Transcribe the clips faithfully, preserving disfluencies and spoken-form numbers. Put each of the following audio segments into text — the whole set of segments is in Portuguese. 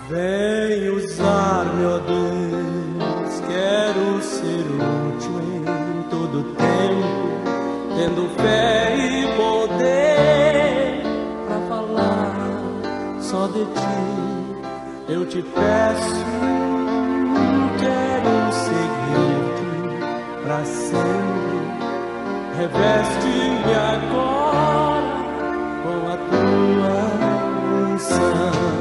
Vem usar-me, ó Deus, quero ser útil em todo tempo, tendo fé e poder pra falar só de ti. Eu te peço, quero seguir-te pra sempre. Reveste-me agora com a tua unção.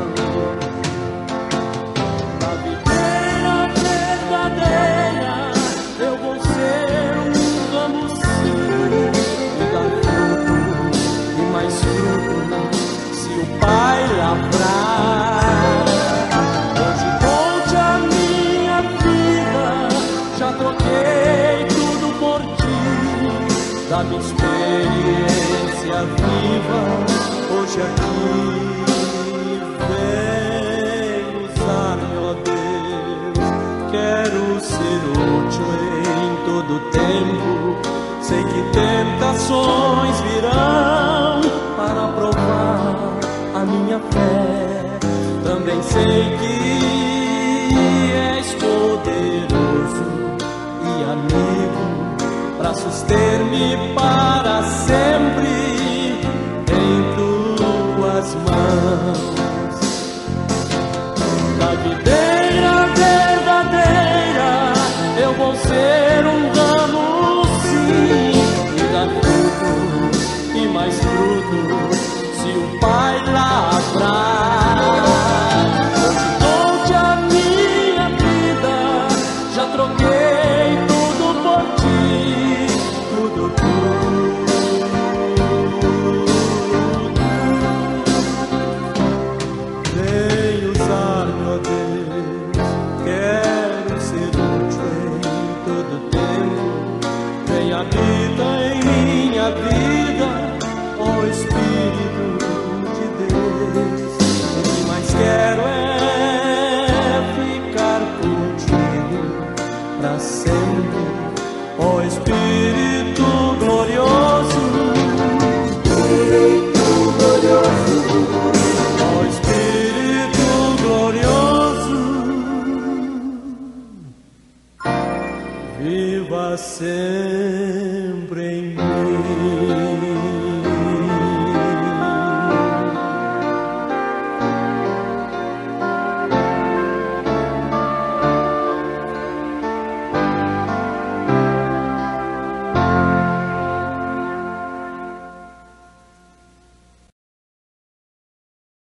Hoje conte a minha vida, já troquei tudo por ti. Da minha experiência viva, hoje aqui vem usar-me, ó Deus. Quero ser útil em todo tempo. Sei que tentações virão para provar a minha fé. Também sei que és poderoso e amigo para suster-me para sempre em tuas mãos. Da videira verdadeira eu vou ser um ramo, sim, e dar fruto e mais fruto, se o Pai